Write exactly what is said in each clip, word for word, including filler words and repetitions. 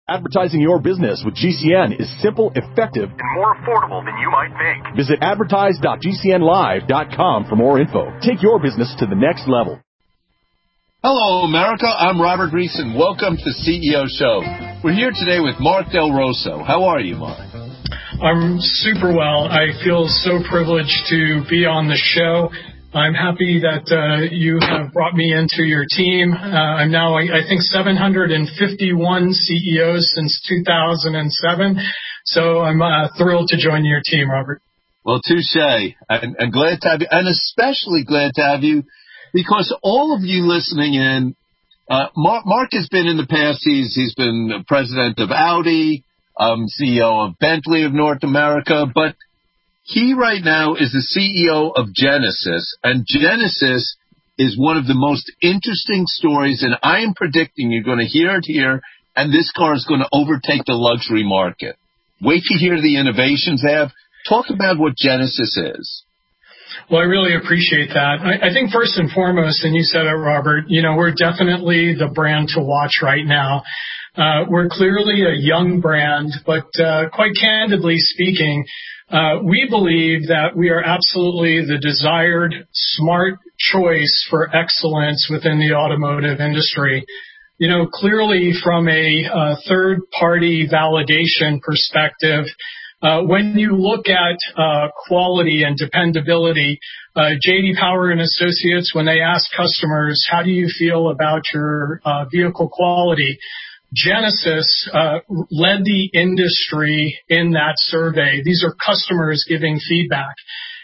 Advertising your business with G C N is simple, effective, and more affordable than you might think. Visit advertise dot g c n live dot com for more info. Take your business to the next level. Hello, America. I'm Robert Reese, and welcome to C E O Show. We're here today with Mark Del Rosso. How are you, Mark? I'm super well. I feel so privileged to be on the show. I'm happy that uh, you have brought me into your team. Uh, I'm now, I, I think, seven hundred fifty-one C E Os since two thousand seven. So I'm uh, thrilled to join your team, Robert. Well, touche. And, and glad to have you, and especially glad to have you because all of you listening in, uh, Mark, Mark has been in the past, he's, he's been president of Audi, um, C E O of Bentley of North America, but he right now is the C E O of Genesis, and Genesis is one of the most interesting stories, and I am predicting you're going to hear it here, and this car is going to overtake the luxury market. Wait to hear the innovations they have. Talk about what Genesis is. Well, I really appreciate that. I, I think first and foremost, and you said it, Robert, you know, we're definitely the brand to watch right now. Uh, we're clearly a young brand, but uh, quite candidly speaking, uh, we believe that we are absolutely the desired smart choice for excellence within the automotive industry. You know, clearly from a uh, third-party validation perspective, uh, when you look at uh, quality and dependability, uh, J D Power and Associates, when they ask customers, how do you feel about your uh, vehicle quality, Genesis uh, led the industry in that survey. These are customers giving feedback.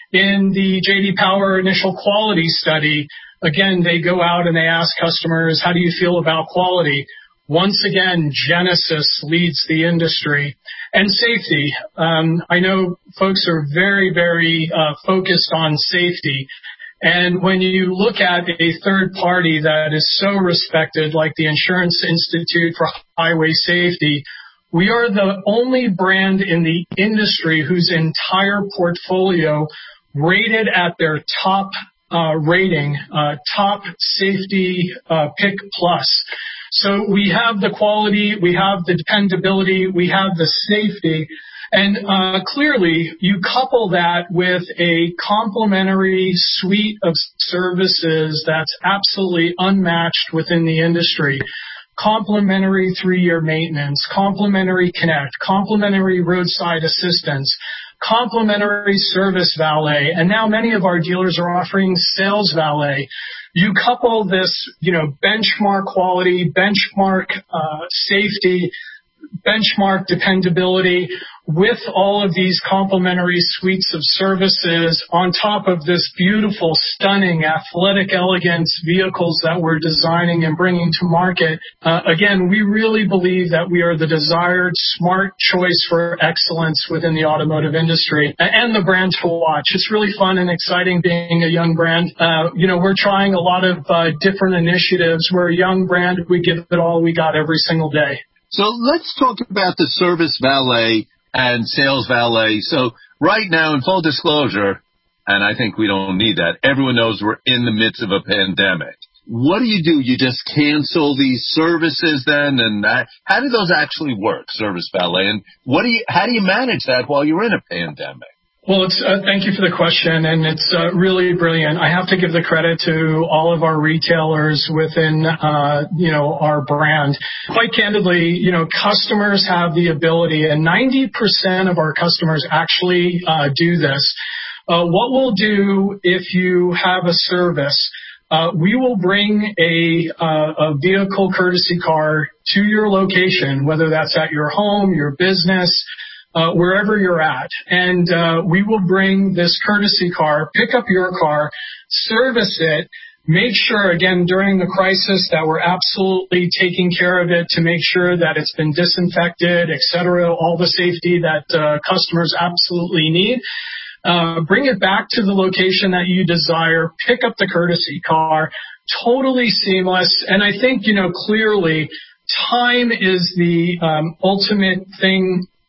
In the J D Power initial quality study, again, they go out and they ask customers, how do you feel about quality? Once again, Genesis leads the industry. And safety. Um, I know folks are very, very uh, focused on safety. And when you look at a third party that is so respected, like the Insurance Institute for Highway Safety, we are the only brand in the industry whose entire portfolio rated at their top uh, rating, uh, top safety uh, pick plus. So we have the quality, we have the dependability, we have the safety. And uh, clearly, you couple that with a complementary suite of services that's absolutely unmatched within the industry. Complimentary three-year maintenance, complimentary connect, complimentary roadside assistance, complimentary service valet, and now many of our dealers are offering sales valet. You couple this, you know, benchmark quality, benchmark uh, safety, benchmark dependability with all of these complementary suites of services on top of this beautiful, stunning, athletic, elegant vehicles that we're designing and bringing to market. Uh, again, we really believe that we are the desired smart choice for excellence within the automotive industry and the brand to watch. It's really fun and exciting being a young brand. Uh, you know, we're trying a lot of uh, different initiatives. We're a young brand. We give it all we got every single day. So let's talk about the service valet and sales valet. So right now, in full disclosure, and I think we don't need that, everyone knows we're in the midst of a pandemic. What do you do? You just cancel these services then? And that, how do those actually work, service valet? And what do you, how do you manage that while you're in a pandemic? Well, it's, uh, thank you for the question, and it's uh, really brilliant. I have to give the credit to all of our retailers within, uh, you know, our brand. Quite candidly, you know, customers have the ability, and ninety percent of our customers actually uh, do this. Uh, what we'll do if you have a service, uh, we will bring a, uh, a vehicle courtesy car to your location, whether that's at your home, your business, Uh, wherever you're at. And uh, we will bring this courtesy car, pick up your car, service it, make sure, again, during the crisis that we're absolutely taking care of it to make sure that it's been disinfected, et cetera, all the safety that uh, customers absolutely need. Uh, bring it back to the location that you desire, pick up the courtesy car, totally seamless. And I think, you know, clearly time is the um, ultimate thing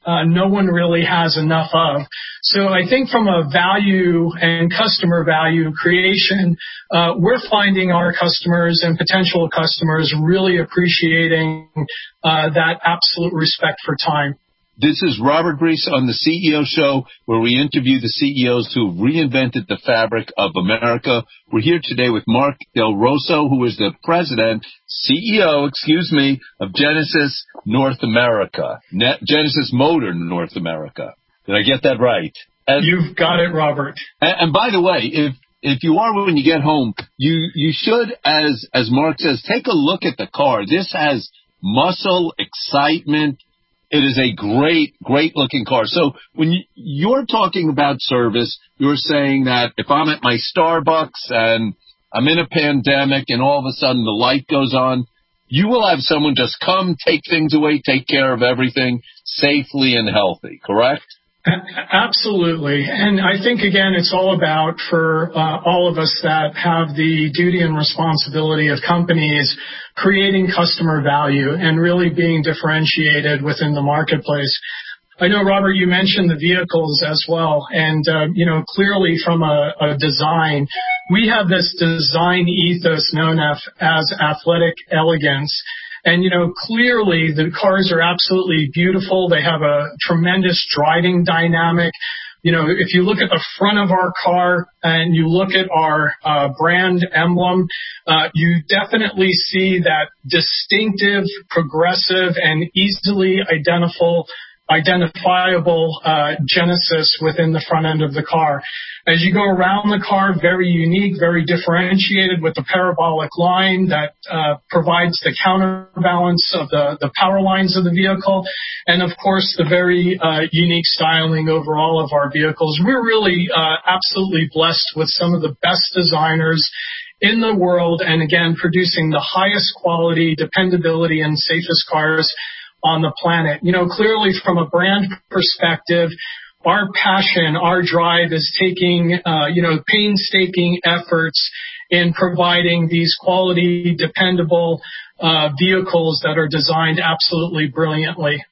uh, no one really has enough of. So I think from a value and customer value creation, uh, we're finding our customers and potential customers really appreciating uh, that absolute respect for time. This is Robert Griese on the C E O Show, where we interview the C E Os who have reinvented the fabric of America. We're here today with Mark Del Rosso, who is the president, C E O, excuse me, of Genesis North America, Net, Genesis Motor North America. Did I get that right? And, You've got it, Robert. And, and by the way, if if you are when you get home, you you should, as as Mark says, take a look at the car. This has muscle, excitement. It is a great, great-looking car. So when you, you're talking about service, you're saying that if I'm at my Starbucks and I'm in a pandemic and all of a sudden the light goes on, you will have someone just come, take things away, take care of everything safely and healthy, correct? Absolutely. And I think, again, it's all about, for uh, all of us that have the duty and responsibility of companies, creating customer value and really being differentiated within the marketplace. I know, Robert, you mentioned the vehicles as well. And, uh, you know, clearly from a, a design, we have this design ethos known as, as athletic elegance. And, you know, clearly the cars are absolutely beautiful. They have a tremendous driving dynamic. You know, if you look at the front of our car and you look at our uh, brand emblem, uh, you definitely see that distinctive, progressive, and easily identifiable identifiable uh, Genesis within the front end of the car. As you go around the car, very unique, very differentiated with the parabolic line that uh, provides the counterbalance of the, the power lines of the vehicle, and of course the very uh, unique styling overall of our vehicles. We're really uh, absolutely blessed with some of the best designers in the world, and again, producing the highest quality, dependability, and safest cars on the planet. You know, clearly from a brand perspective, our passion, our drive is taking, uh, you know, painstaking efforts in providing these quality, dependable uh, vehicles that are designed absolutely brilliantly.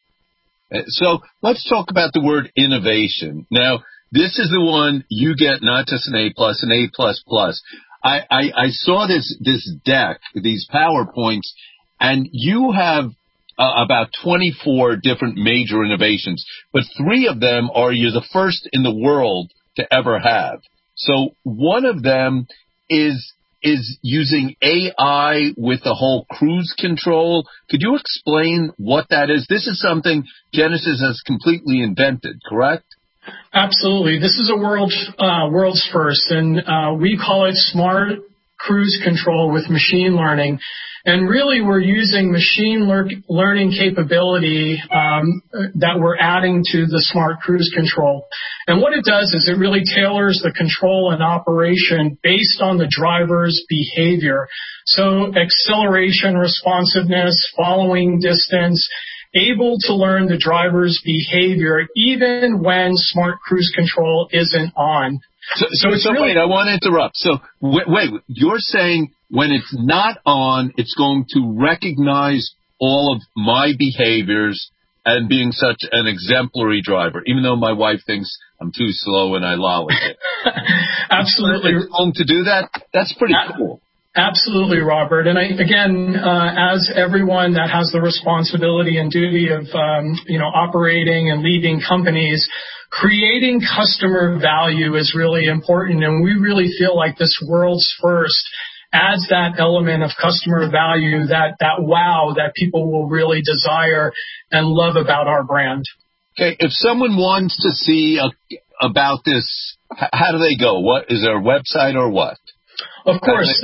So let's talk about the word innovation. Now, this is the one you get not just an A plus, an A plus plus. I, I, I saw this this deck, these PowerPoints, and you have Uh, about twenty-four different major innovations, but three of them are you're the first in the world to ever have. So one of them is is using A I with the whole cruise control. Could you explain what that is? This is something Genesis has completely invented, correct? Absolutely. This is a world uh, world's first, and uh, we call it smart cruise control with machine learning. And really, we're using machine lear- learning capability um, that we're adding to the smart cruise control. And what it does is it really tailors the control and operation based on the driver's behavior. So acceleration, responsiveness, following distance, able to learn the driver's behavior even when smart cruise control isn't on. So, so, so, so really- wait, I want to interrupt. So wait, wait, you're saying when it's not on, it's going to recognize all of my behaviors and being such an exemplary driver, even though my wife thinks I'm too slow and I lollygag. Absolutely. It's going to do that? That's pretty cool. Absolutely, Robert. And I, again, uh, as everyone that has the responsibility and duty of, um, you know, operating and leading companies, creating customer value is really important. And we really feel like this world's first adds that element of customer value, that, that wow that people will really desire and love about our brand. Okay, if someone wants to see a, about this, how do they go? What is there a website or what? Of course.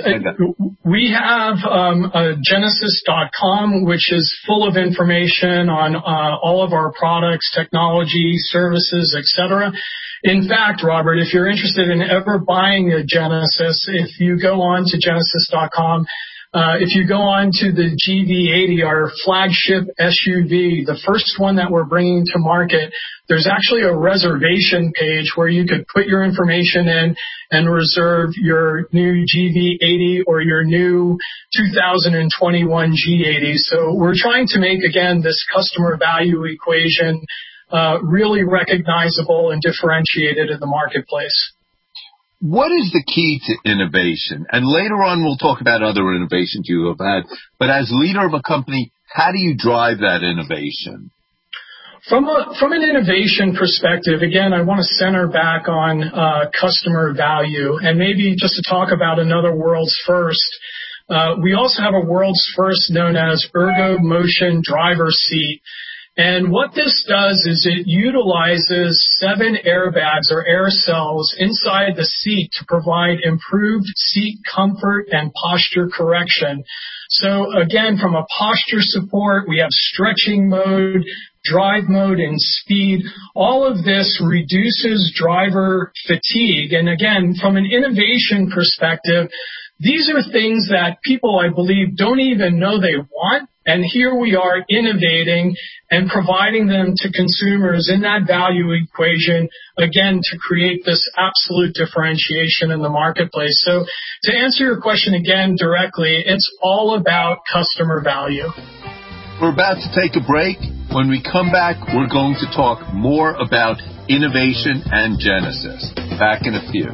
We have um, uh, Genesis dot com, which is full of information on uh, all of our products, technology, services, et cetera. In fact, Robert, if you're interested in ever buying a Genesis, if you go on to Genesis dot com, Uh, if you go on to the G V eighty, our flagship S U V, the first one that we're bringing to market, there's actually a reservation page where you could put your information in and reserve your new G V eighty or your new two thousand twenty-one G eighty. So we're trying to make, again, this customer value equation uh, really recognizable and differentiated in the marketplace. What is the key to innovation? And later on, we'll talk about other innovations you have had. But as leader of a company, how do you drive that innovation? From a, from an innovation perspective, again, I want to center back on uh, customer value, and maybe just to talk about another world's first. Uh, we also have a world's first known as Ergo Motion Driver Seat. And what this does is it utilizes seven airbags or air cells inside the seat to provide improved seat comfort and posture correction. So again, from a posture support, we have stretching mode, drive mode, and speed. All of this reduces driver fatigue. And again, from an innovation perspective, these are things that people, I believe, don't even know they want. And here we are innovating and providing them to consumers in that value equation, again, to create this absolute differentiation in the marketplace. So to answer your question again directly, it's all about customer value. We're about to take a break. When we come back, we're going to talk more about innovation and Genesis. Back in a few.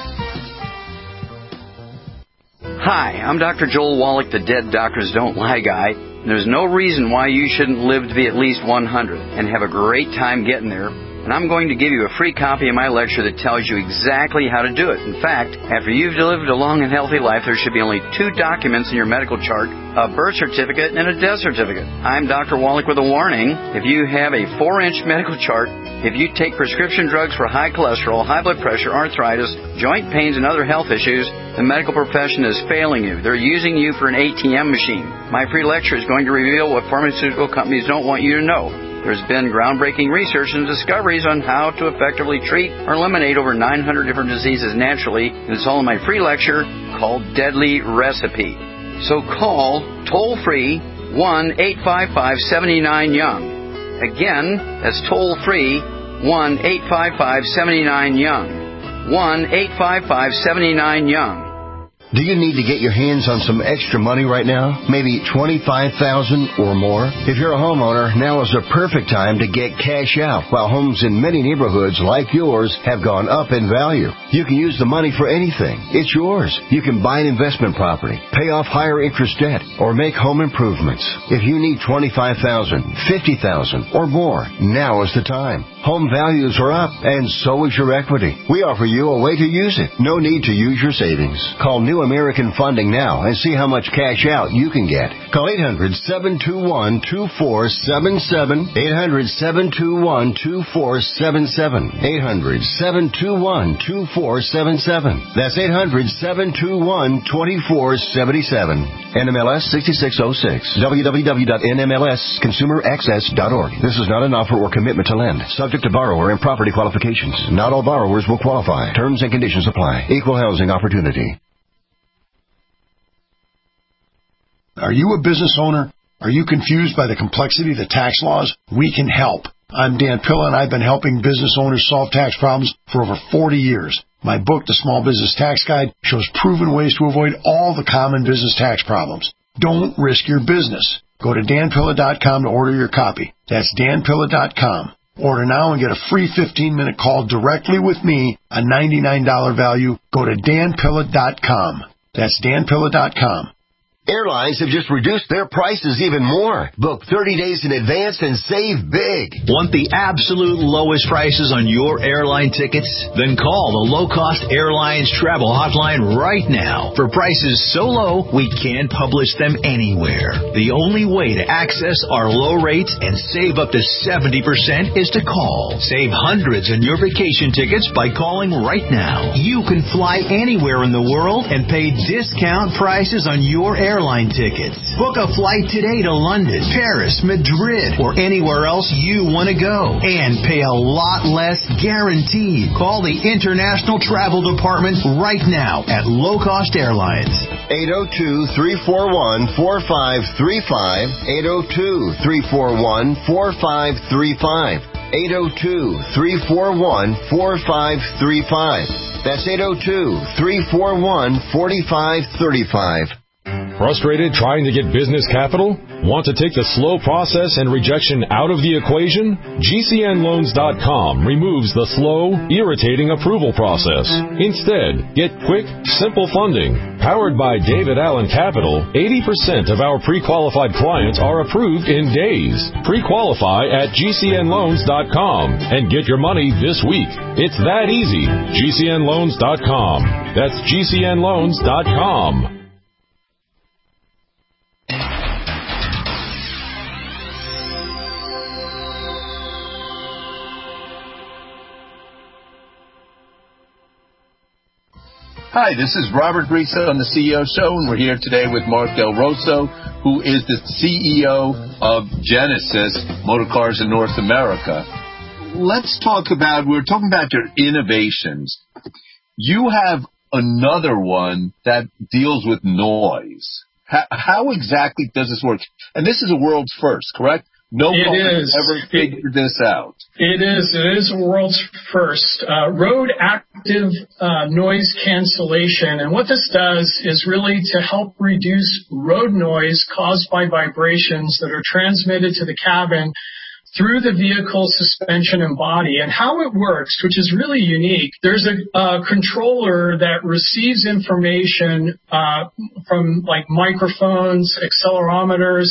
Hi, I'm Doctor Joel Wallach, the Dead Doctors Don't Lie guy. There's no reason why you shouldn't live to be at least one hundred and have a great time getting there. And I'm going to give you a free copy of my lecture that tells you exactly how to do it. In fact, after you've lived a long and healthy life, there should be only two documents in your medical chart, a birth certificate and a death certificate. I'm Doctor Wallach with a warning. If you have a four-inch medical chart, if you take prescription drugs for high cholesterol, high blood pressure, arthritis, joint pains, and other health issues, the medical profession is failing you. They're using you for an A T M machine. My free lecture is going to reveal what pharmaceutical companies don't want you to know. There's been groundbreaking research and discoveries on how to effectively treat or eliminate over nine hundred different diseases naturally, and it's all in my free lecture called Deadly Recipe. So call toll-free one eight five five seven nine young. Again, that's toll-free one eight five five seven nine young. one eight five five seven nine young. Do you need to get your hands on some extra money right now? Maybe twenty-five thousand dollars or more? If you're a homeowner, now is the perfect time to get cash out while homes in many neighborhoods like yours have gone up in value. You can use the money for anything. It's yours. You can buy an investment property, pay off higher interest debt, or make home improvements. If you need twenty-five thousand dollars, fifty thousand dollars, or more, now is the time. Home values are up, and so is your equity. We offer you a way to use it. No need to use your savings. Call New American Funding now and see how much cash out you can get. Call eight hundred, seven two one, two four seven seven, eight hundred, seven two one, two four seven seven, eight hundred, seven two one, two four seven seven. That's eight hundred, seven two one, two four seven seven. N M L S sixty-six oh six. w w w dot n m l s consumer access dot org. This is not an offer or commitment to lend. Subject to borrower and property qualifications. Not all borrowers will qualify. Terms and conditions apply. Equal housing opportunity. Are you a business owner? Are you confused by the complexity of the tax laws? We can help. I'm Dan Pilla, and I've been helping business owners solve tax problems for over forty years. My book, The Small Business Tax Guide, shows proven ways to avoid all the common business tax problems. Don't risk your business. Go to dan pilla dot com to order your copy. That's dan pilla dot com. Order now and get a free fifteen-minute call directly with me, a ninety-nine dollars value. Go to dan pilla dot com. That's dan pilla dot com. Airlines have just reduced their prices even more. Book thirty days in advance and save big. Want the absolute lowest prices on your airline tickets? Then call the Low Cost Airlines Travel Hotline right now. For prices so low, we can't publish them anywhere. The only way to access our low rates and save up to seventy percent is to call. Save hundreds on your vacation tickets by calling right now. You can fly anywhere in the world and pay discount prices on your airline airline tickets. Book a flight today to London, Paris, Madrid, or anywhere else you want to go. And pay a lot less guaranteed. Call the International Travel Department right now at Low Cost Airlines. eight oh two, three four one, four five three five. eight oh two, three four one, four five three five. eight oh two, three four one, four five three five. That's eight oh two, three four one, four five three five. Frustrated trying to get business capital? Want to take the slow process and rejection out of the equation? G C N loans dot com removes the slow, irritating approval process. Instead, get quick, simple funding. Powered by David Allen Capital, eighty percent of our pre-qualified clients are approved in days. Pre-qualify at G C N loans dot com and get your money this week. It's that easy. G C N loans dot com. That's G C N loans dot com. Hi, this is Robert Risa on the C E O Show, and we're here today with Mark Del Rosso, who is the C E O of Genesis Motorcars in North America. Let's talk about, we're talking about your innovations. You have another one that deals with noise. How, how exactly does this work? And this is a world's first, correct? No one has ever figured this out. It is. It is a world's first. Uh, road active uh, noise cancellation. And what this does is really to help reduce road noise caused by vibrations that are transmitted to the cabin through the vehicle suspension and body. And how it works, which is really unique, there's a, a controller that receives information uh, from like microphones, accelerometers,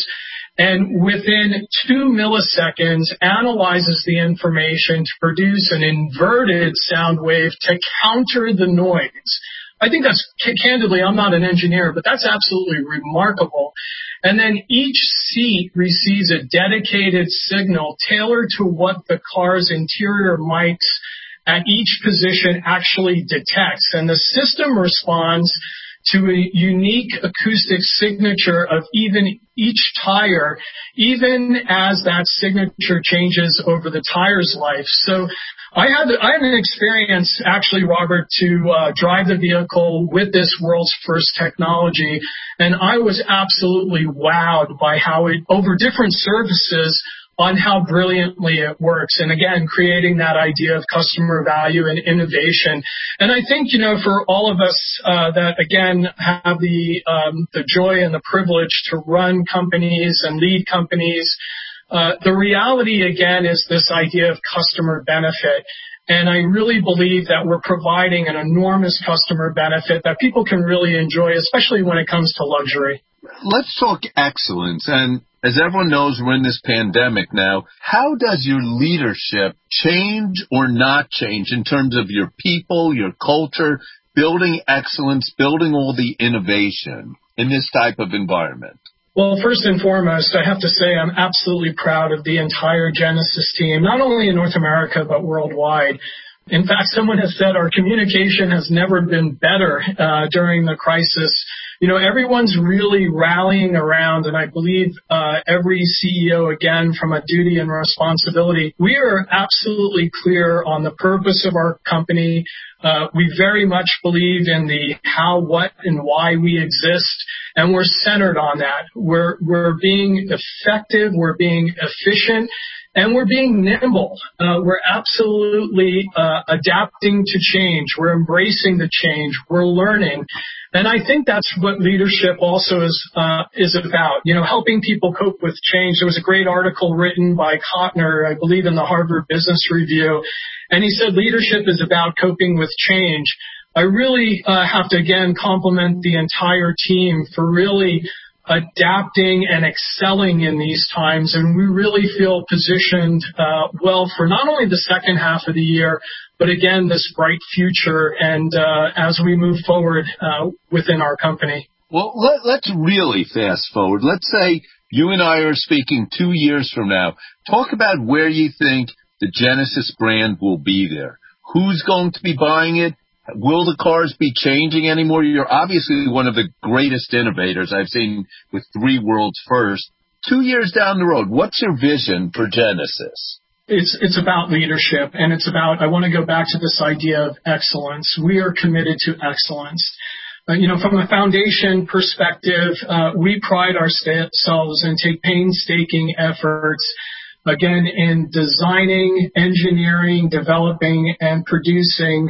and within two milliseconds analyzes the information to produce an inverted sound wave to counter the noise. I think that's, candidly, I'm not an engineer, but that's absolutely remarkable. And then each seat receives a dedicated signal tailored to what the car's interior mics at each position actually detects. And the system responds to a unique acoustic signature of even each tire, even as that signature changes over the tire's life. So I had I had an experience, actually, Robert, to uh, drive the vehicle with this world's first technology, and I was absolutely wowed by how it, over different surfaces, on how brilliantly it works. And again, creating that idea of customer value and innovation. And I think, you know, for all of us uh, that, again, have the um, the joy and the privilege to run companies and lead companies, uh, the reality, again, is this idea of customer benefit. And I really believe that we're providing an enormous customer benefit that people can really enjoy, especially when it comes to luxury. Let's talk excellence. And as everyone knows, we're in this pandemic now. How does your leadership change or not change in terms of your people, your culture, building excellence, building all the innovation in this type of environment? Well, first and foremost, I have to say I'm absolutely proud of the entire Genesis team, not only in North America, but worldwide. In fact, someone has said our communication has never been better uh, during the crisis. You know, everyone's really rallying around, and I believe uh, every C E O, again, from a duty and responsibility, we are absolutely clear on the purpose of our company. Uh, we very much believe in the how, what, and why we exist, and we're centered on that. We're we're being effective, we're being efficient, and we're being nimble. Uh, we're absolutely uh, adapting to change. We're embracing the change. We're learning. And I think that's what leadership also is uh, is about, you know, helping people cope with change. There was a great article written by Kotner, I believe, in the Harvard Business Review, and he said leadership is about coping with change. I really uh, have to, again, compliment the entire team for really adapting and excelling in these times, and we really feel positioned uh, well for not only the second half of the year, but again, this bright future, and uh, as we move forward uh, within our company. Well, let, let's really fast forward. Let's say you and I are speaking two years from now. Talk about where you think the Genesis brand will be there. Who's going to be buying it? Will the cars be changing anymore? You're obviously one of the greatest innovators I've seen with three worlds first. Two years down the road, what's your vision for Genesis? It's it's about leadership, and it's about, I want to go back to this idea of excellence. We are committed to excellence. Uh, you know, from a foundation perspective, uh, we pride ourselves and take painstaking efforts, again, in designing, engineering, developing, and producing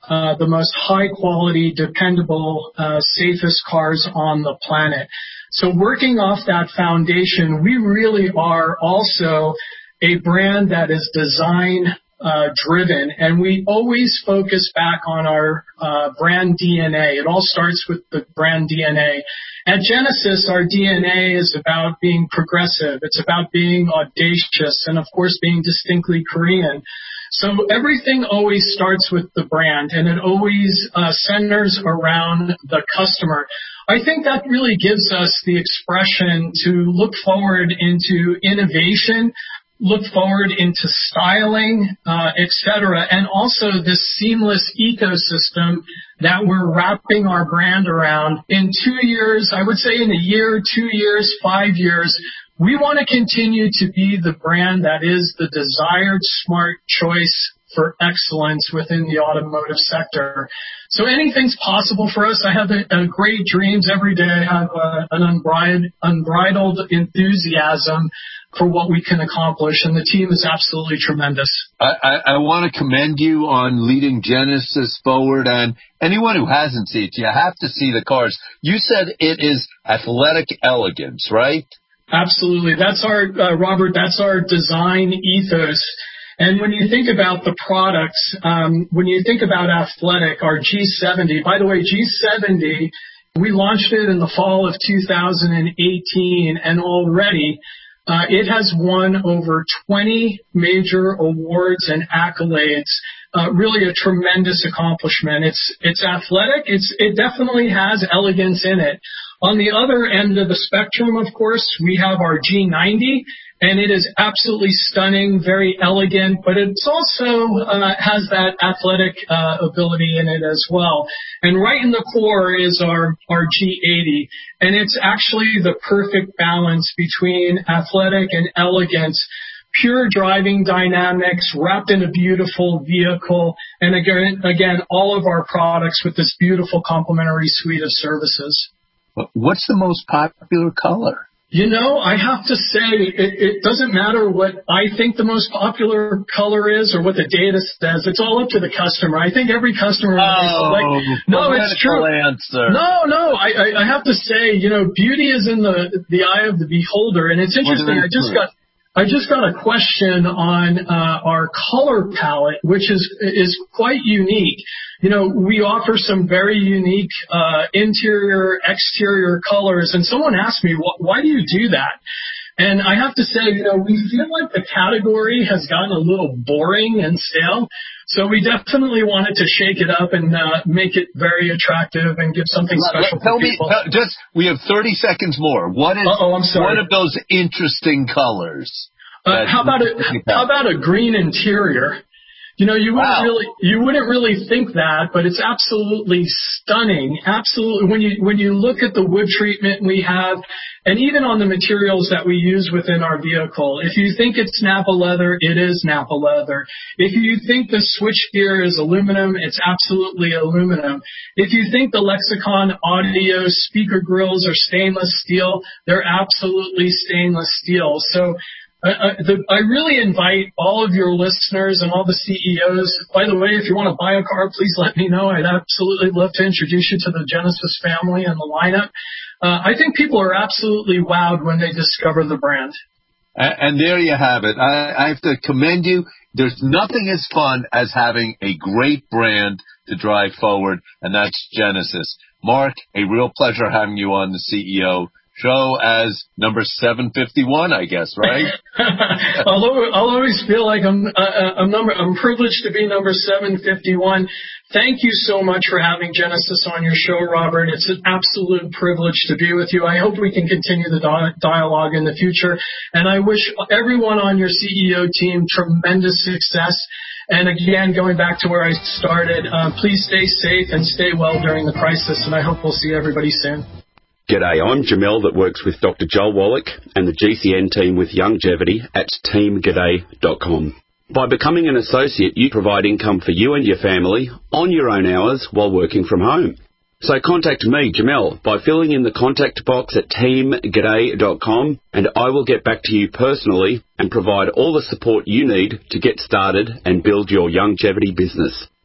uh, the most high-quality, dependable, uh, safest cars on the planet. So working off that foundation, we really are also a brand that is design uh, driven, and we always focus back on our uh, brand D N A. It all starts with the brand D N A. At Genesis, our D N A is about being progressive. It's about being audacious and, of course, being distinctly Korean. So everything always starts with the brand, and it always uh, centers around the customer. I think that really gives us the expression to look forward into innovation, look forward into styling, uh, et cetera, and also this seamless ecosystem that we're wrapping our brand around. In two years, I would say in a year, two years, five years, we want to continue to be the brand that is the desired smart choice for excellence within the automotive sector. So anything's possible for us. I have a, a great dreams every day. I have a, an unbridled, unbridled enthusiasm for what we can accomplish, and the team is absolutely tremendous. I, I, I want to commend you on leading Genesis forward, and anyone who hasn't seen it, you have to see the cars. You said it is athletic elegance, right? Absolutely. That's our, uh, Robert, that's our design ethos. And when you think about the products, um, when you think about athletic, our G seventy, by the way, G seventy, we launched it in the fall of two thousand eighteen, and already uh, it has won over twenty major awards and accolades. Uh, really a tremendous accomplishment. It's, it's athletic. It's, it definitely has elegance in it. On the other end of the spectrum, of course, we have our G ninety, and it is absolutely stunning, very elegant, but it also uh, has that athletic uh, ability in it as well. And right in the core is our, our G eighty, and it's actually the perfect balance between athletic and elegance. Pure driving dynamics wrapped in a beautiful vehicle, and again, again, all of our products with this beautiful complementary suite of services. What's the most popular color? You know, I have to say, it, it doesn't matter what I think the most popular color is or what the data says. It's all up to the customer. I think every customer. Oh, like, no, it's true. Answer. No, no, I, I have to say, you know, beauty is in the the eye of the beholder, and it's interesting. I just got. I just got a question on uh, our color palette, which is is quite unique. You know, we offer some very unique uh, interior, exterior colors, and someone asked me, why do you do that? And I have to say, you know, we feel like the category has gotten a little boring and stale, so we definitely wanted to shake it up and uh, make it very attractive and give something special Tell for people. me, just we have thirty seconds more. What is Uh-oh, I'm sorry. one of those interesting colors? Uh, how about a how about a green interior? You know, you wouldn't wow. really you wouldn't really think that, but it's absolutely stunning. Absolutely, when you when you look at the wood treatment we have, and even on the materials that we use within our vehicle. If you think it's Nappa leather, it is Nappa leather. If you think the switchgear is aluminum, it's absolutely aluminum. If you think the Lexicon audio speaker grills are stainless steel, they're absolutely stainless steel. So. Uh, the, I really invite all of your listeners and all the C E Os. By the way, if you want to buy a car, please let me know. I'd absolutely love to introduce you to the Genesis family and the lineup. Uh, I think people are absolutely wowed when they discover the brand. And, and there you have it. I, I have to commend you. There's nothing as fun as having a great brand to drive forward, and that's Genesis. Mark, a real pleasure having you on the C E O show as number seven fifty-one, I guess, right? I'll, I'll always feel like I'm, uh, I'm number, I'm privileged to be number seven fifty-one. Thank you so much for having Genesis on your show, Robert. It's an absolute privilege to be with you. I hope we can continue the di- dialogue in the future. And I wish everyone on your C E O team tremendous success. And again, going back to where I started, uh, please stay safe and stay well during the crisis. And I hope we'll see everybody soon. G'day, I'm Jamel that works with Doctor Joel Wallach and the G C N team with Longevity at team g'day dot com. By becoming an associate, you provide income for you and your family on your own hours while working from home. So contact me, Jamel, by filling in the contact box at team g'day dot com, and I will get back to you personally and provide all the support you need to get started and build your longevity business.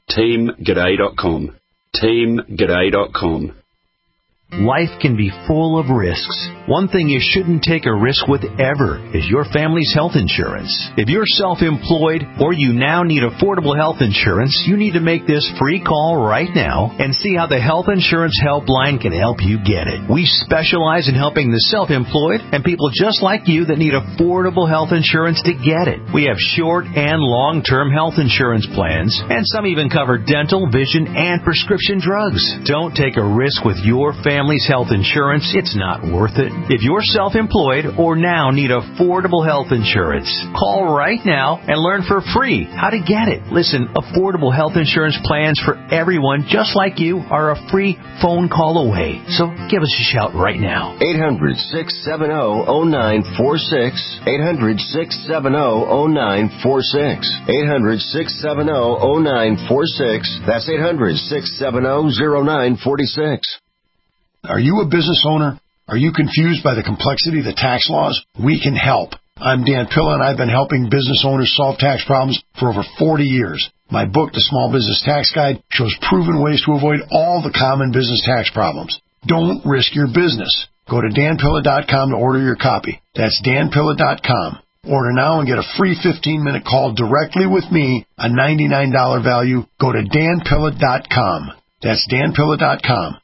team g'day dot com. team g'day dot com. Life can be full of risks. One thing you shouldn't take a risk with ever is your family's health insurance. If you're self-employed or you now need affordable health insurance, you need to make this free call right now and see how the Health Insurance Helpline can help you get it. We specialize in helping the self-employed and people just like you that need affordable health insurance to get it. We have short and long-term health insurance plans, and some even cover dental, vision, and prescription drugs. Don't take a risk with your family. Family's health insurance, it's not worth it. If you're self-employed or now need affordable health insurance, call right now and learn for free how to get it. Listen, affordable health insurance plans for everyone just like you are a free phone call away. So give us a shout right now. eight hundred, six seven zero, zero nine four six. eight hundred, six seven zero, zero nine four six. eight hundred, six seven zero, zero nine four six. That's eight hundred, six seven zero, zero nine four six. Are you a business owner? Are you confused by the complexity of the tax laws? We can help. I'm Dan Pilla, and I've been helping business owners solve tax problems for over forty years. My book, The Small Business Tax Guide, shows proven ways to avoid all the common business tax problems. Don't risk your business. Go to dan pilla dot com to order your copy. That's dan pilla dot com. Order now and get a free fifteen-minute call directly with me, a ninety-nine dollars value. Go to dan pilla dot com. That's dan pilla dot com.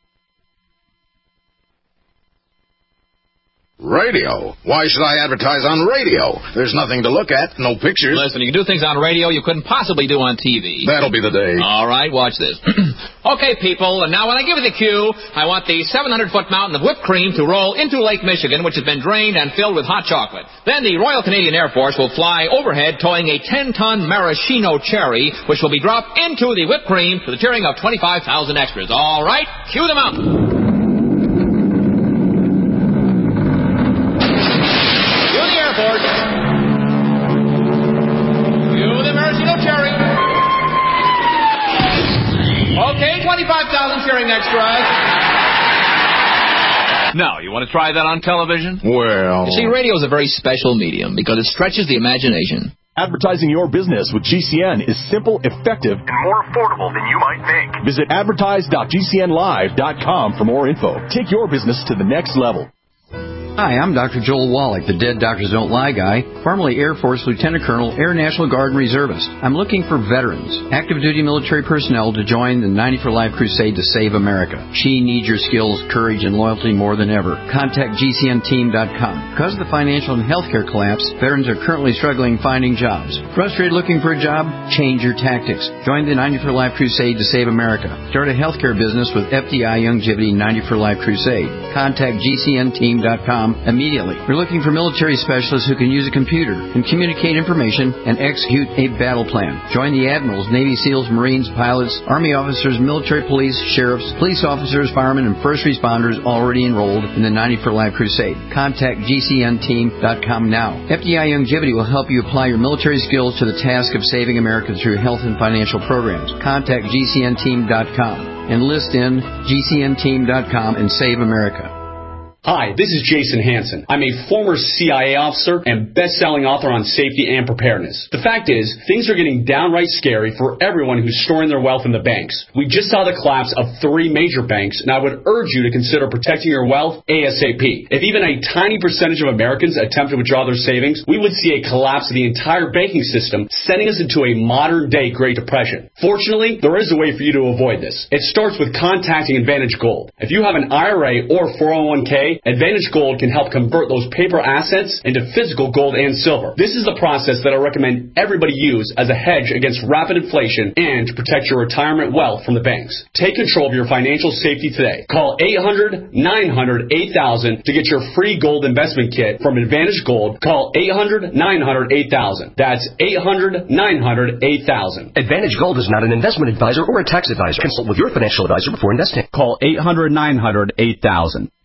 Radio? Why should I advertise on radio? There's nothing to look at, no pictures. Listen, you can do things on radio you couldn't possibly do on T V. That'll be the day. All right, watch this. Okay, people, and now when I give you the cue, I want the seven hundred foot mountain of whipped cream to roll into Lake Michigan, which has been drained and filled with hot chocolate. Then the Royal Canadian Air Force will fly overhead towing a ten ton maraschino cherry, which will be dropped into the whipped cream to the cheering of twenty-five thousand extras. All right, cue the mountain. Okay, twenty-five thousand cheering extras. Now, you want to try that on television? Well... You see, radio is a very special medium because it stretches the imagination. Advertising your business with G C N is simple, effective, and more affordable than you might think. Visit advertise dot g c n live dot com for more info. Take your business to the next level. Hi, I'm Doctor Joel Wallach, the Dead Doctors Don't Lie guy, formerly Air Force Lieutenant Colonel, Air National Guard and Reservist. I'm looking for veterans, active duty military personnel to join the ninety for Life crusade to save America. She needs your skills, courage, and loyalty more than ever. Contact G C N team dot com. Because of the financial and healthcare collapse, veterans are currently struggling finding jobs. Frustrated looking for a job? Change your tactics. Join the ninety for Life crusade to save America. Start a healthcare business with F D I Youngevity ninety for Life crusade. Contact G C N team dot com immediately. We're looking for military specialists who can use a computer and communicate information and execute a battle plan. Join the admirals, Navy SEALs, Marines, pilots, Army officers, military police, sheriffs, police officers, firemen, and first responders already enrolled in the ninety for Life crusade. Contact G C N team dot com now. F D I Youngevity will help you apply your military skills to the task of saving America through health and financial programs. Contact G C N team dot com. Enlist in G C N team dot com and save America. Hi, this is Jason Hansen. I'm a former C I A officer and best-selling author on safety and preparedness. The fact is, things are getting downright scary for everyone who's storing their wealth in the banks. We just saw the collapse of three major banks, and I would urge you to consider protecting your wealth ASAP. If even a tiny percentage of Americans attempt to withdraw their savings, we would see a collapse of the entire banking system, sending us into a modern-day Great Depression. Fortunately, there is a way for you to avoid this. It starts with contacting Advantage Gold. If you have an I R A or four oh one k, Advantage Gold can help convert those paper assets into physical gold and silver. This is the process that I recommend everybody use as a hedge against rapid inflation and to protect your retirement wealth from the banks. Take control of your financial safety today. Call eight hundred, nine hundred, eight thousand to get your free gold investment kit from Advantage Gold. Call eight hundred, nine hundred, eight thousand. That's eight hundred, nine hundred, eight thousand. Advantage Gold is not an investment advisor or a tax advisor. Consult with your financial advisor before investing. Call eight hundred, nine hundred, eight thousand.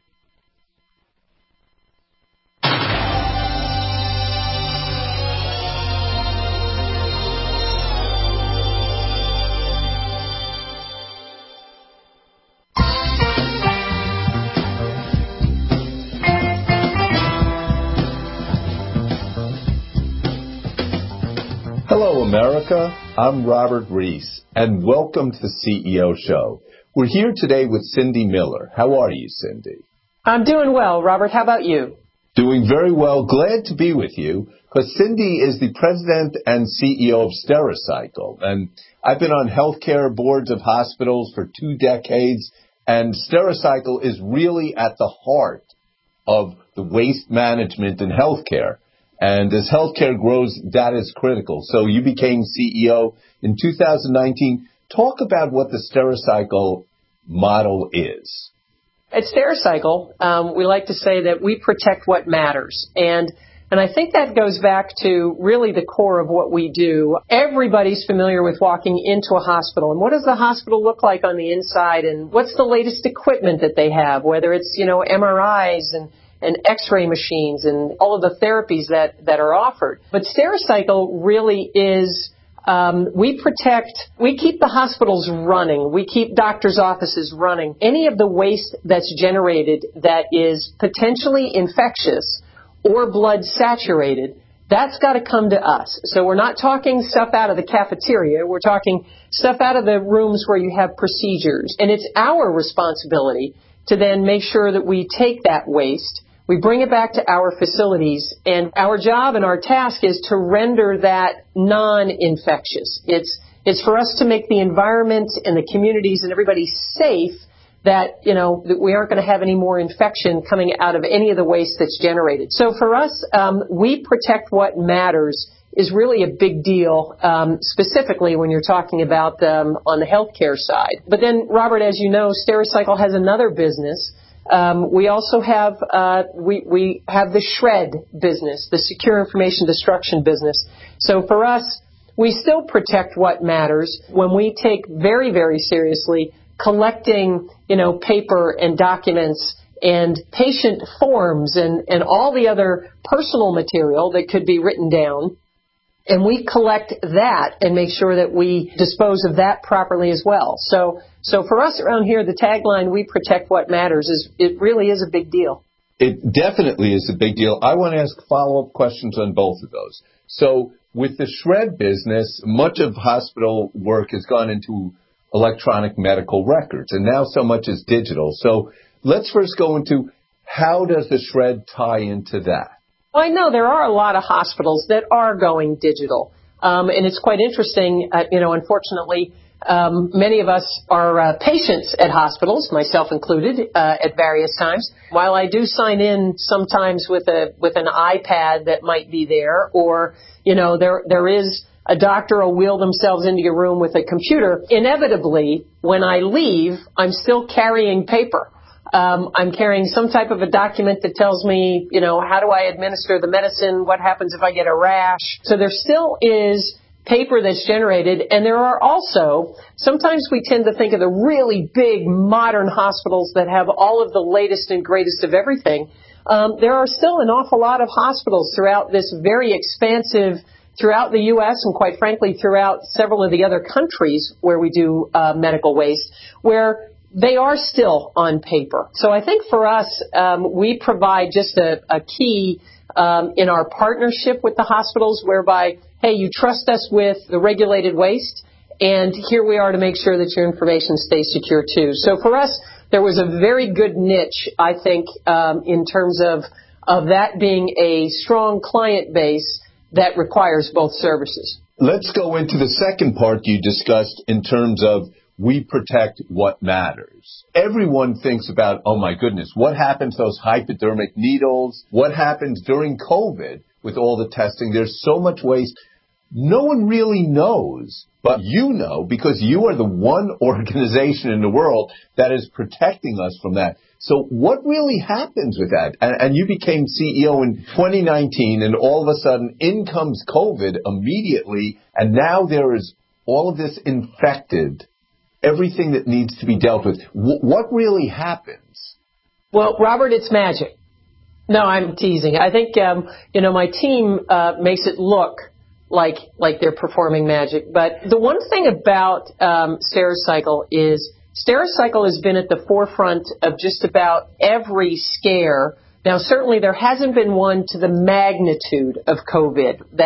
Hello, America. I'm Robert Reese, and welcome to the C E O Show. We're here today with Cindy Miller. How are you, Cindy? I'm doing well, Robert. How about you? Doing very well. Glad to be with you, because Cindy is the president and C E O of Stericycle. And I've been on healthcare boards of hospitals for two decades, and Stericycle is really at the heart of the waste management in healthcare. And as healthcare grows, that is critical. So you became C E O in two thousand nineteen. Talk about what the Stericycle model is. At Stericycle, um, we like to say that we protect what matters. And and I think that goes back to really the core of what we do. Everybody's familiar with walking into a hospital. And what does the hospital look like on the inside? And what's the latest equipment that they have, whether it's, you know, M R Is and and X-ray machines and all of the therapies that, that are offered. But Stericycle really is, um, we protect, we keep the hospitals running. We keep doctors' offices running. Any of the waste that's generated that is potentially infectious or blood saturated, that's got to come to us. So we're not talking stuff out of the cafeteria. We're talking stuff out of the rooms where you have procedures. And it's our responsibility to then make sure that we take that waste, we bring it back to our facilities, and our job and our task is to render that non-infectious. It's it's for us to make the environment and the communities and everybody safe, that, you know, that we aren't going to have any more infection coming out of any of the waste that's generated. So for us, um, we protect what matters is really a big deal, um, specifically when you're talking about um, on the healthcare side. But then, Robert, as you know, Stericycle has another business. Um, we also have uh, we we have the shred business, the secure information destruction business. So for us, we still protect what matters when we take very, very seriously collecting, you know, paper and documents and patient forms and, and all the other personal material that could be written down. And we collect that and make sure that we dispose of that properly as well. So, so for us around here, the tagline, we protect what matters, is it really is a big deal. It definitely is a big deal. I want to ask follow-up questions on both of those. So with the shred business, much of hospital work has gone into electronic medical records, and now so much is digital. So let's first go into, how does the shred tie into that? Well, I know there are a lot of hospitals that are going digital, um, and it's quite interesting. Uh, you know, unfortunately, um, many of us are uh, patients at hospitals, myself included, uh, at various times. While I do sign in sometimes with a with an iPad that might be there, or you know, there there is a doctor will wheel themselves into your room with a computer. Inevitably, when I leave, I'm still carrying paper. Um, I'm carrying some type of a document that tells me, you know, how do I administer the medicine? What happens if I get a rash? So there still is paper that's generated. And there are also, sometimes we tend to think of the really big modern hospitals that have all of the latest and greatest of everything. Um, there are still an awful lot of hospitals throughout this very expansive, throughout the U S and quite frankly throughout several of the other countries where we do uh, medical waste, where they are still on paper. So I think for us, um, we provide just a, a key um, in our partnership with the hospitals whereby, hey, you trust us with the regulated waste, and here we are to make sure that your information stays secure too. So for us, there was a very good niche, I think, um, in terms of, of that being a strong client base that requires both services. Let's go into the second part you discussed in terms of we protect what matters. Everyone thinks about, oh my goodness, what happens to those hypodermic needles? What happens during COVID with all the testing? There's so much waste. No one really knows, but you know, because you are the one organization in the world that is protecting us from that. So what really happens with that? And, and you became C E O in twenty nineteen, and all of a sudden in comes COVID immediately, and now there is all of this infected, everything that needs to be dealt with. W- what really happens? Well, Robert, it's magic. No, I'm teasing. I think, um, you know, my team uh, makes it look like like they're performing magic. But the one thing about um, Stericycle is Stericycle has been at the forefront of just about every scare. Now, certainly there hasn't been one to the magnitude of COVID that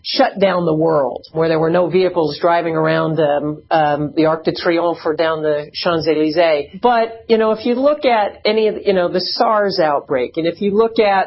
shut down the world, where there were no vehicles driving around um, um, the Arc de Triomphe or down the Champs-Élysées. But, you know, if you look at any of, the, you know, the SARS outbreak, and if you look at,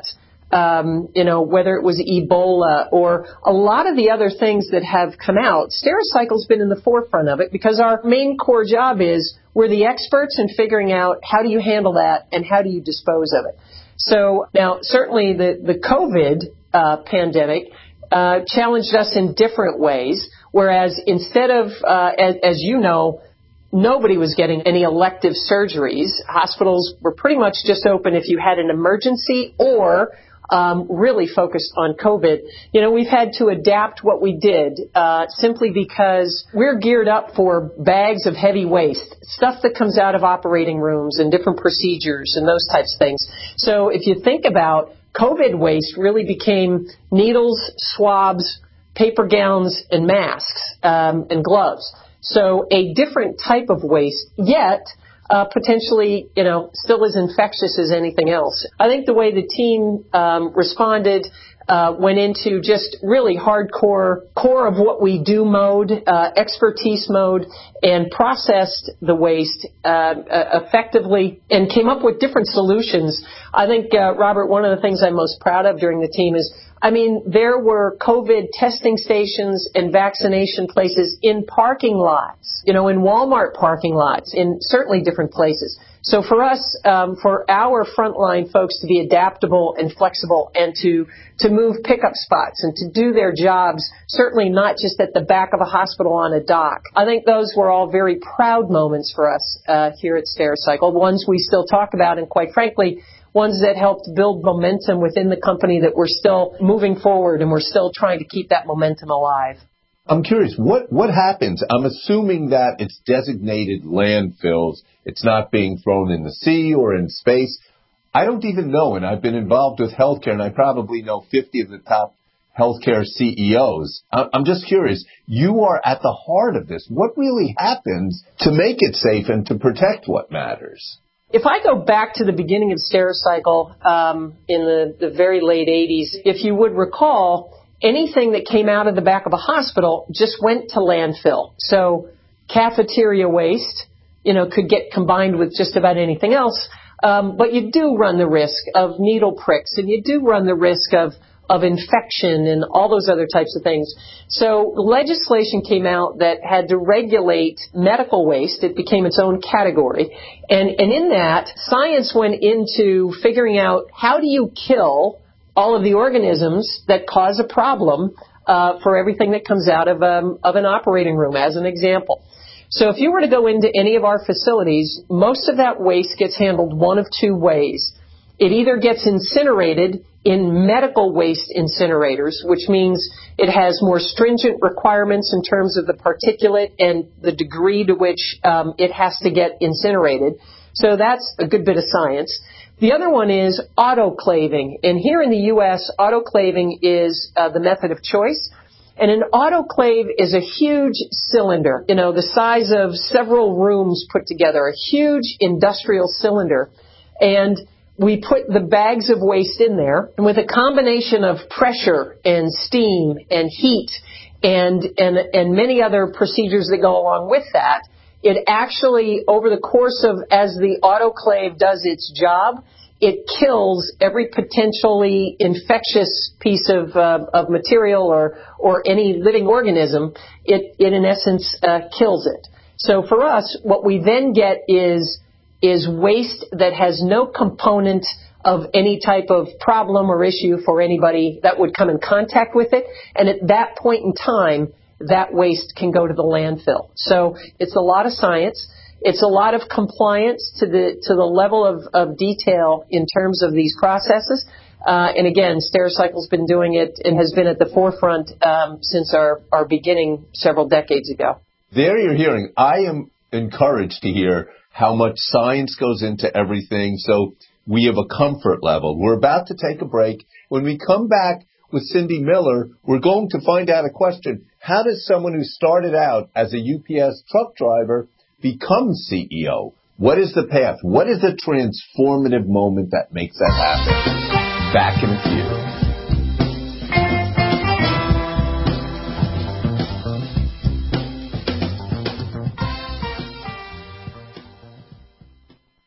um, you know, whether it was Ebola or a lot of the other things that have come out, Stericycle's been in the forefront of it because our main core job is we're the experts in figuring out how do you handle that and how do you dispose of it. So now, certainly the, the COVID uh, pandemic uh, challenged us in different ways, whereas instead of, uh, as, as you know, nobody was getting any elective surgeries. Hospitals were pretty much just open if you had an emergency or um, really focused on COVID. You know, we've had to adapt what we did uh, simply because we're geared up for bags of heavy waste, stuff that comes out of operating rooms and different procedures and those types of things. So if you think about COVID waste really became needles, swabs, paper gowns, and masks um, and gloves. So a different type of waste, yet uh, potentially, you know, still as infectious as anything else. I think the way the team um, responded uh, went into just really hardcore core of what we do mode, uh, expertise mode, and processed the waste uh, uh, effectively and came up with different solutions. I think, uh, Robert, one of the things I'm most proud of during the team is, I mean, there were COVID testing stations and vaccination places in parking lots, you know, in Walmart parking lots, in certainly different places. So for us, um, for our frontline folks to be adaptable and flexible and to, to move pickup spots and to do their jobs, certainly not just at the back of a hospital on a dock. I think those were all very proud moments for us uh, here at Stericycle, ones we still talk about, and quite frankly, ones that helped build momentum within the company that we're still moving forward and we're still trying to keep that momentum alive. I'm curious, what, what happens? I'm assuming that it's designated landfills. It's not being thrown in the sea or in space. I don't even know, and I've been involved with healthcare, and I probably know fifty of the top healthcare C E Os. I'm just curious, you are at the heart of this. What really happens to make it safe and to protect what matters? If I go back to the beginning of Stericycle um, in the, the very late eighties, if you would recall, anything that came out of the back of a hospital just went to landfill. So cafeteria waste, you know, could get combined with just about anything else. Um, but you do run the risk of needle pricks, and you do run the risk of of infection and all those other types of things. So legislation came out that had to regulate medical waste. It became its own category. And, and in that, science went into figuring out how do you kill all of the organisms that cause a problem uh, for everything that comes out of, um, of an operating room, as an example. So if you were to go into any of our facilities, most of that waste gets handled one of two ways. It either gets incinerated in medical waste incinerators, which means it has more stringent requirements in terms of the particulate and the degree to which um, it has to get incinerated. So that's a good bit of science. The other one is autoclaving. And here in the U S, autoclaving is uh, the method of choice. And an autoclave is a huge cylinder, you know, the size of several rooms put together, a huge industrial cylinder. And we put the bags of waste in there, and with a combination of pressure and steam and heat and, and, and many other procedures that go along with that, it actually, over the course of, as the autoclave does its job, it kills every potentially infectious piece of, uh, of material or, or any living organism. It, it in essence, uh, kills it. So for us, what we then get is is waste that has no component of any type of problem or issue for anybody that would come in contact with it. And at that point in time, that waste can go to the landfill. So it's a lot of science. It's a lot of compliance to the to the level of, of detail in terms of these processes. Uh, and again, Stericycle's been doing it and has been at the forefront um, since our, our beginning several decades ago. There you're hearing. I am encouraged to hear how much science goes into everything, so we have a comfort level. We're about to take a break. When we come back with Cindy Miller, we're going to find out a question. How does someone who started out as a U P S truck driver become C E O? What is the path? What is the transformative moment that makes that happen? Back in a few.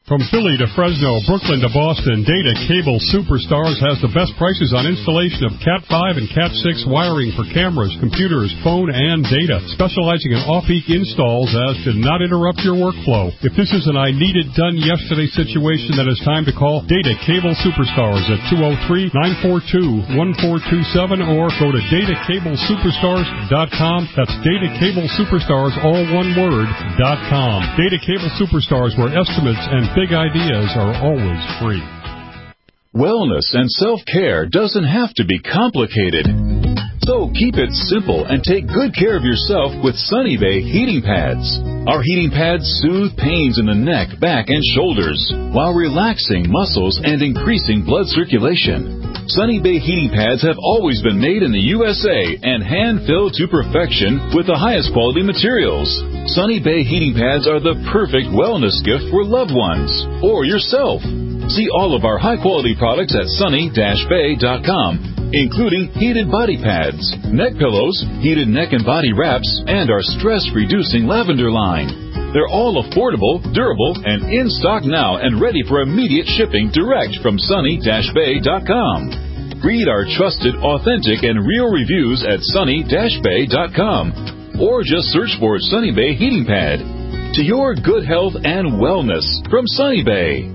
From Philly to Fresno, Brooklyn to Boston, Data Cable Superstars has the best prices on installation of Cat five and Cat six wiring for cameras, computers, phone, and data, specializing in off-peak installs as to not interrupt your workflow. If this is an I-needed-done-yesterday situation, then it's time to call Data Cable Superstars at two oh three, nine four two, one four two seven or go to data cable superstars dot com. That's Data Cable Superstars, all one word, dot com. Data Cable Superstars, where estimates and big ideas are always free. Wellness and self-care doesn't have to be complicated. So keep it simple and take good care of yourself with Sunny Bay heating pads. Our heating pads soothe pains in the neck, back, and shoulders while relaxing muscles and increasing blood circulation. Sunny Bay heating pads have always been made in the U S A and hand-filled to perfection with the highest quality materials. Sunny Bay heating pads are the perfect wellness gift for loved ones or yourself. See all of our high-quality products at sunny dash bay dot com, including heated body pads, neck pillows, heated neck and body wraps, and our stress-reducing lavender line. They're all affordable, durable, and in stock now and ready for immediate shipping direct from sunny dash bay dot com. Read our trusted, authentic, and real reviews at sunny dash bay dot com or just search for Sunny Bay Heating Pad. To your good health and wellness from Sunny Bay.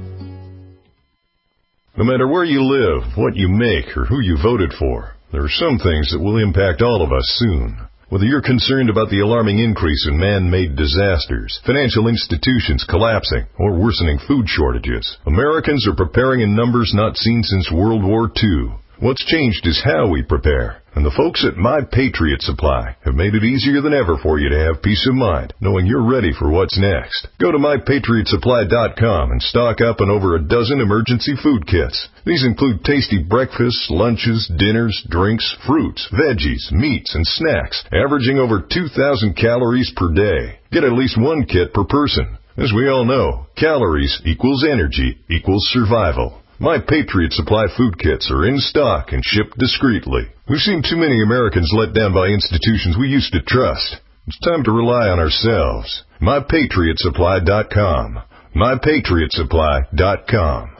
No matter where you live, what you make, or who you voted for, there are some things that will impact all of us soon. Whether you're concerned about the alarming increase in man-made disasters, financial institutions collapsing, or worsening food shortages, Americans are preparing in numbers not seen since World War Two. What's changed is how we prepare. And the folks at My Patriot Supply have made it easier than ever for you to have peace of mind, knowing you're ready for what's next. Go to my patriot supply dot com and stock up on over a dozen emergency food kits. These include tasty breakfasts, lunches, dinners, drinks, fruits, veggies, meats, and snacks, averaging over two thousand calories per day. Get at least one kit per person. As we all know, calories equals energy equals survival. My Patriot Supply food kits are in stock and shipped discreetly. We've seen too many Americans let down by institutions we used to trust. It's time to rely on ourselves. my patriot supply dot com. my patriot supply dot com.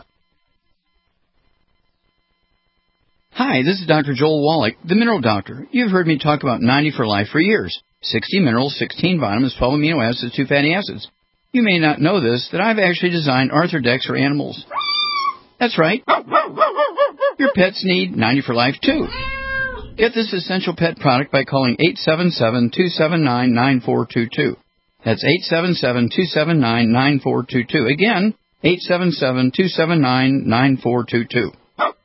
Hi, this is Doctor Joel Wallach, the Mineral Doctor. You've heard me talk about ninety for Life for years. sixty minerals, sixteen vitamins, twelve amino acids, two fatty acids. You may not know this, that I've actually designed Arthrodex for animals. That's right. Your pets need ninety for Life, too. Get this essential pet product by calling eight seven seven, two seven nine, nine four two two. That's eight seven seven, two seven nine, nine four two two. Again, eight seven seven, two seven nine, nine four two two.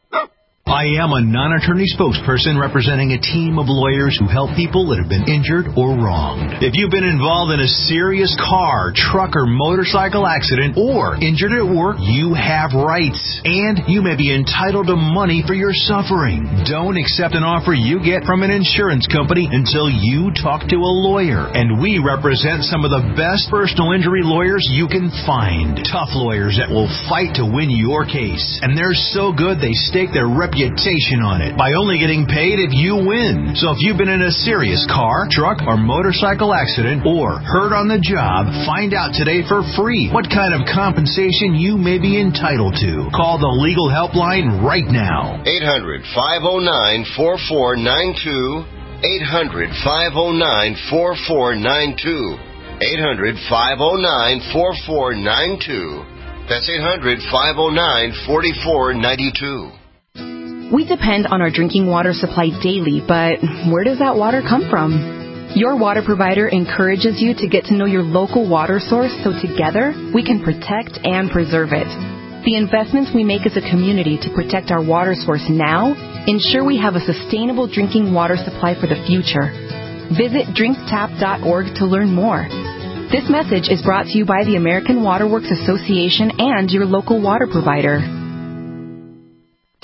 I am a non-attorney spokesperson representing a team of lawyers who help people that have been injured or wronged. If you've been involved in a serious car, truck, or motorcycle accident or injured at work, you have rights, and you may be entitled to money for your suffering. Don't accept an offer you get from an insurance company until you talk to a lawyer, and we represent some of the best personal injury lawyers you can find. Tough lawyers that will fight to win your case, and they're so good they stake their reputation on it by only getting paid if you win. So if you've been in a serious car, truck, or motorcycle accident or hurt on the job, find out today for free what kind of compensation you may be entitled to. Call the legal helpline right now. eight hundred, five oh nine, four four nine two. eight hundred, five oh nine, four four nine two. eight hundred, five oh nine, four four nine two. That's eight hundred, five oh nine, four four nine two. We depend on our drinking water supply daily, but where does that water come from? Your water provider encourages you to get to know your local water source so together we can protect and preserve it. The investments we make as a community to protect our water source now ensure we have a sustainable drinking water supply for the future. Visit drink tap dot org to learn more. This message is brought to you by the American Water Works Association and your local water provider.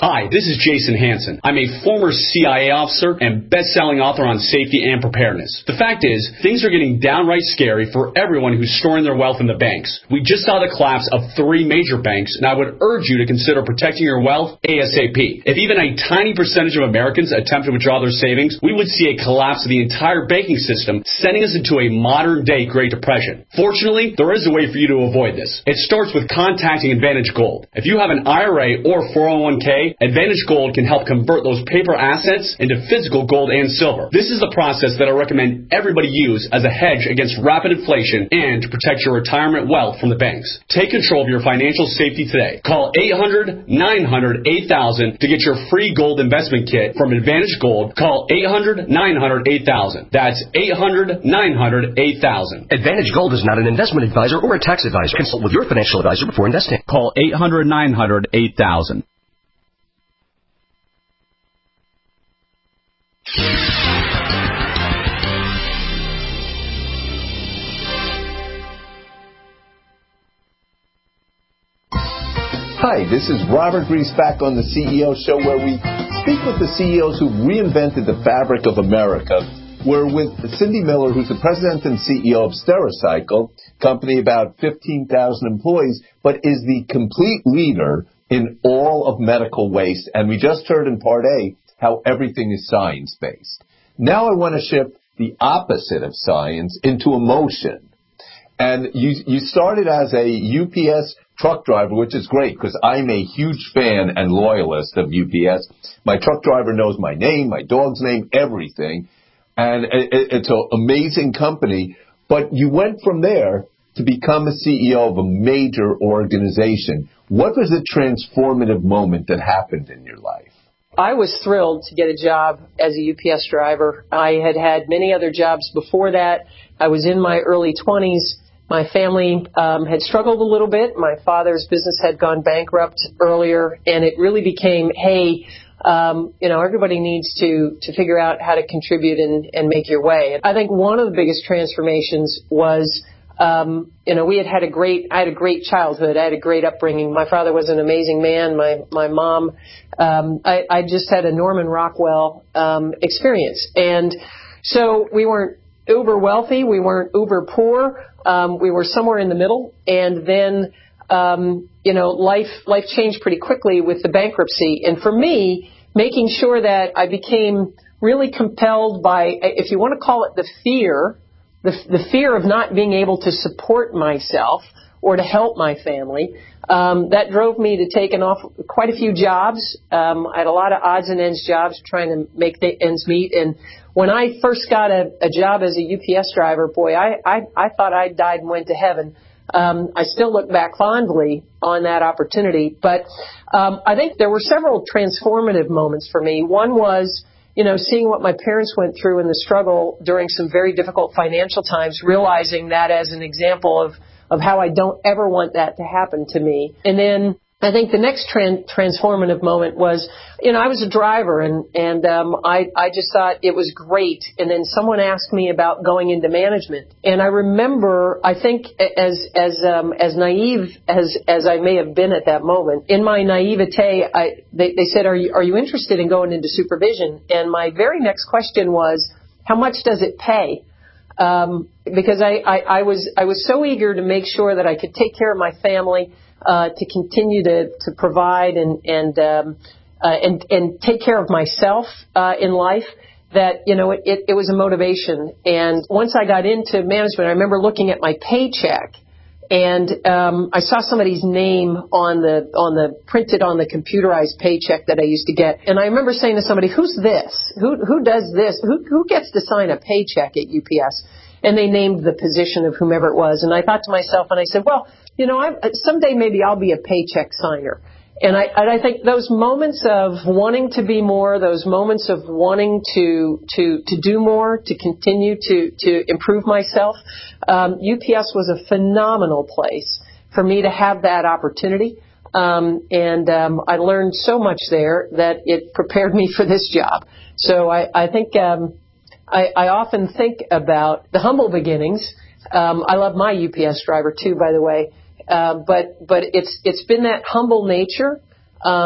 Hi, this is Jason Hansen. I'm a former C I A officer and best-selling author on safety and preparedness. The fact is, things are getting downright scary for everyone who's storing their wealth in the banks. We just saw the collapse of three major banks, and I would urge you to consider protecting your wealth ASAP. If even a tiny percentage of Americans attempt to withdraw their savings, we would see a collapse of the entire banking system, sending us into a modern-day Great Depression. Fortunately, there is a way for you to avoid this. It starts with contacting Advantage Gold. If you have an I R A or four oh one k, Advantage Gold can help convert those paper assets into physical gold and silver. This is the process that I recommend everybody use as a hedge against rapid inflation and to protect your retirement wealth from the banks. Take control of your financial safety today. Call eight hundred, nine hundred, eight thousand to get your free gold investment kit from Advantage Gold. Call eight hundred, nine hundred, eight thousand. That's eight hundred, nine hundred, eight thousand. Advantage Gold is not an investment advisor or a tax advisor. Consult with your financial advisor before investing. Call eight hundred, nine hundred, eight thousand. Hi, this is Robert Griesbach on the C E O Show, where we speak with the C E Os who reinvented the fabric of America. We're with Cindy Miller, who's the president and C E O of Stericycle, company about fifteen thousand employees, but is the complete leader in all of medical waste. And we just heard in Part A how everything is science-based. Now I want to shift the opposite of science into emotion. And you you started as a U P S truck driver, which is great because I'm a huge fan and loyalist of U P S. My truck driver knows my name, my dog's name, everything. And it, it's an amazing company. But you went from there to become a C E O of a major organization. What was the transformative moment that happened in your life? I was thrilled to get a job as a U P S driver. I had had many other jobs before that. I was in my early twenties. My family um, had struggled a little bit. My father's business had gone bankrupt earlier, and it really became, hey, um, you know, everybody needs to to figure out how to contribute and, and make your way. I think one of the biggest transformations was, um, you know, we had had a great, I had a great childhood. I had a great upbringing. My father was an amazing man. My my mom, um, I, I just had a Norman Rockwell um, experience, and so we weren't uber wealthy, we weren't uber poor. Um, we were somewhere in the middle, and then, um, you know, life life changed pretty quickly with the bankruptcy. And for me, making sure that I became really compelled by, if you want to call it the fear, the, the fear of not being able to support myself or to help my family, um, that drove me to taking off quite a few jobs. Um, I had a lot of odds and ends jobs trying to make the ends meet. And when I first got a, a job as a U P S driver, boy, I, I, I thought I died and went to heaven. Um, I still look back fondly on that opportunity. But um, I think there were several transformative moments for me. One was, you know, seeing what my parents went through in the struggle during some very difficult financial times, realizing that as an example of of how I don't ever want that to happen to me. And then I think the next trend, transformative moment was, you know, I was a driver, and, and um, I, I just thought it was great. And then someone asked me about going into management. And I remember, I think as as um, as naive as as I may have been at that moment, in my naivete, I, they, they said, are you, are you interested in going into supervision? And my very next question was, how much does it pay? Um, because I, I, I was I was so eager to make sure that I could take care of my family, uh, to continue to, to provide and and, um, uh, and and take care of myself uh, in life, that, you know, it, it, it was a motivation. And once I got into management, I remember looking at my paycheck, and um, I saw somebody's name on the on the printed on the computerized paycheck that I used to get. And I remember saying to somebody, "Who's this? Who who does this? Who who gets to sign a paycheck at U P S?" And they named the position of whomever it was. And I thought to myself, and I said, "Well, you know, I, someday maybe I'll be a paycheck signer." And I, and I think those moments of wanting to be more, those moments of wanting to to to do more, to continue to to improve myself, um, U P S was a phenomenal place for me to have that opportunity. Um, and um, I learned so much there that it prepared me for this job. So I, I think um, I, I often think about the humble beginnings. Um, I love my U P S driver too, by the way. Uh, but but it's it's been that humble nature um,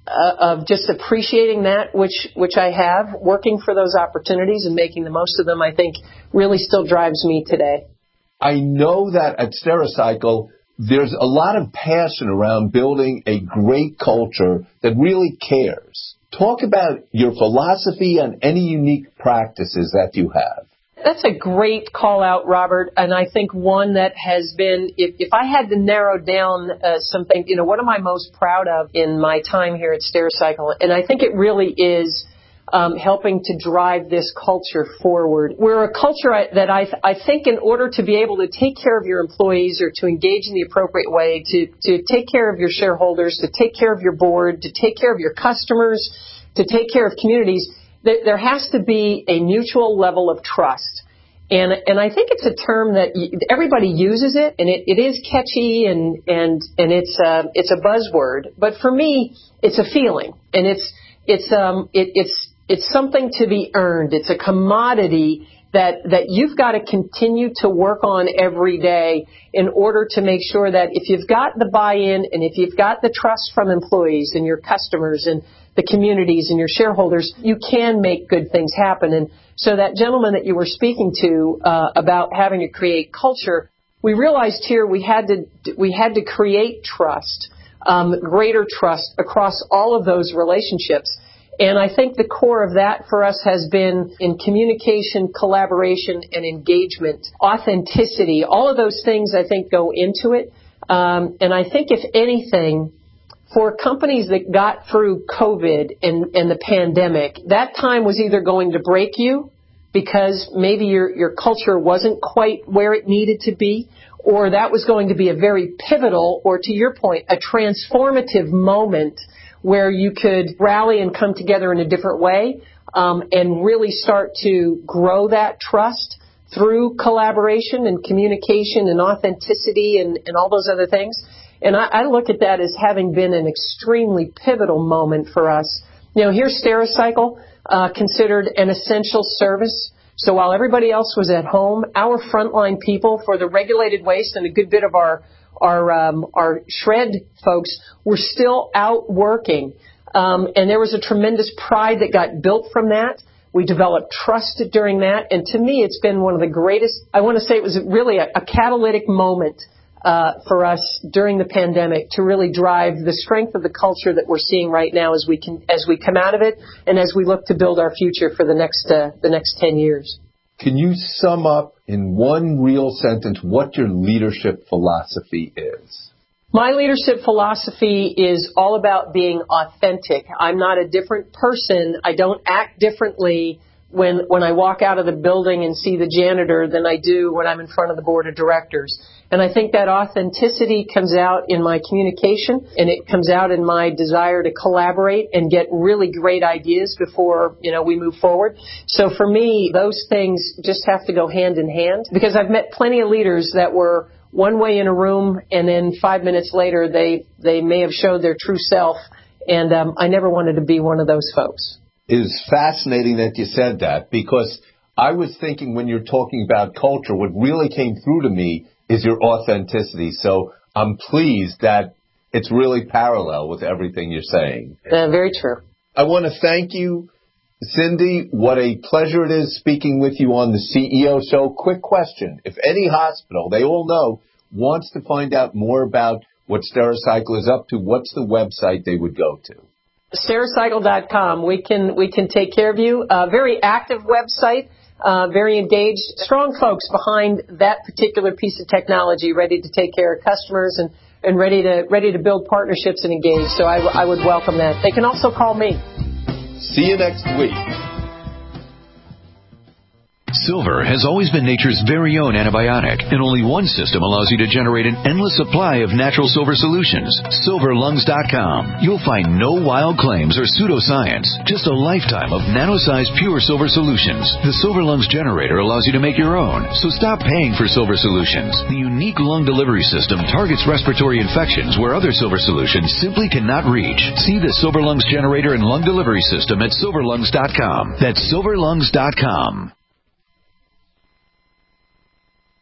uh, of just appreciating that, which which I have, working for those opportunities and making the most of them, I think really still drives me today. I know that at Stericycle, there's a lot of passion around building a great culture that really cares. Talk about your philosophy and any unique practices that you have. That's a great call out, Robert, and I think one that has been, if, if I had to narrow down uh, something, you know, what am I most proud of in my time here at Stericycle? And I think it really is um, helping to drive this culture forward. We're a culture that I, I think in order to be able to take care of your employees or to engage in the appropriate way, to, to take care of your shareholders, to take care of your board, to take care of your customers, to take care of communities, there has to be a mutual level of trust. And and I think it's a term that everybody uses it, and it, it is catchy, and and and it's a, it's a buzzword. But for me, it's a feeling, and it's it's um it, it's it's something to be earned. It's a commodity that that you've got to continue to work on every day in order to make sure that if you've got the buy-in and if you've got the trust from employees and your customers and the communities and your shareholders, you can make good things happen. And so that gentleman that you were speaking to uh, about having to create culture, we realized here we had to we had to create trust, um, greater trust across all of those relationships. And I think the core of that for us has been in communication, collaboration, and engagement, authenticity. All of those things, I think, go into it. Um, and I think, if anything, for companies that got through COVID and, and the pandemic, that time was either going to break you because maybe your, your culture wasn't quite where it needed to be, or that was going to be a very pivotal, or to your point, a transformative moment where you could rally and come together in a different way um, and really start to grow that trust through collaboration and communication and authenticity and, and all those other things. And I, I look at that as having been an extremely pivotal moment for us. You know, here's Stericycle, uh, considered an essential service. So while everybody else was at home, our frontline people for the regulated waste and a good bit of our our um, our shred folks were still out working. Um, and there was a tremendous pride that got built from that. We developed trust during that. And to me, it's been one of the greatest, I want to say it was really a, a catalytic moment Uh, for us during the pandemic to really drive the strength of the culture that we're seeing right now as we can, as we come out of it and as we look to build our future for the next uh, the next ten years. Can you sum up in one real sentence what your leadership philosophy is? My leadership philosophy is all about being authentic. I'm not a different person. I don't act differently when when I walk out of the building and see the janitor than I do when I'm in front of the board of directors. And I think that authenticity comes out in my communication, and it comes out in my desire to collaborate and get really great ideas before, you know, we move forward. So for me, those things just have to go hand in hand, because I've met plenty of leaders that were one way in a room, and then five minutes later they they may have showed their true self, and um, I never wanted to be one of those folks. It is fascinating that you said that, because I was thinking when you're talking about culture, what really came through to me is your authenticity. So I'm pleased that it's really parallel with everything you're saying. Uh, very true. I want to thank you, Cindy. What a pleasure it is speaking with you on the C E O Show. Quick question. If any hospital, they all know, wants to find out more about what Stericycle is up to, what's the website they would go to? Stericycle dot com. We can we can take care of you. A very active website, uh, very engaged, strong folks behind that particular piece of technology, ready to take care of customers and, and ready to ready to build partnerships and engage. So I, I would welcome that. They can also call me. See you next week. Silver has always been nature's very own antibiotic, and only one system allows you to generate an endless supply of natural silver solutions. silver lungs dot com. You'll find no wild claims or pseudoscience, just a lifetime of nano-sized pure silver solutions. The Silver Lungs generator allows you to make your own, so stop paying for silver solutions. The unique lung delivery system targets respiratory infections where other silver solutions simply cannot reach. See the Silver Lungs generator and lung delivery system at silver lungs dot com. That's silver lungs dot com.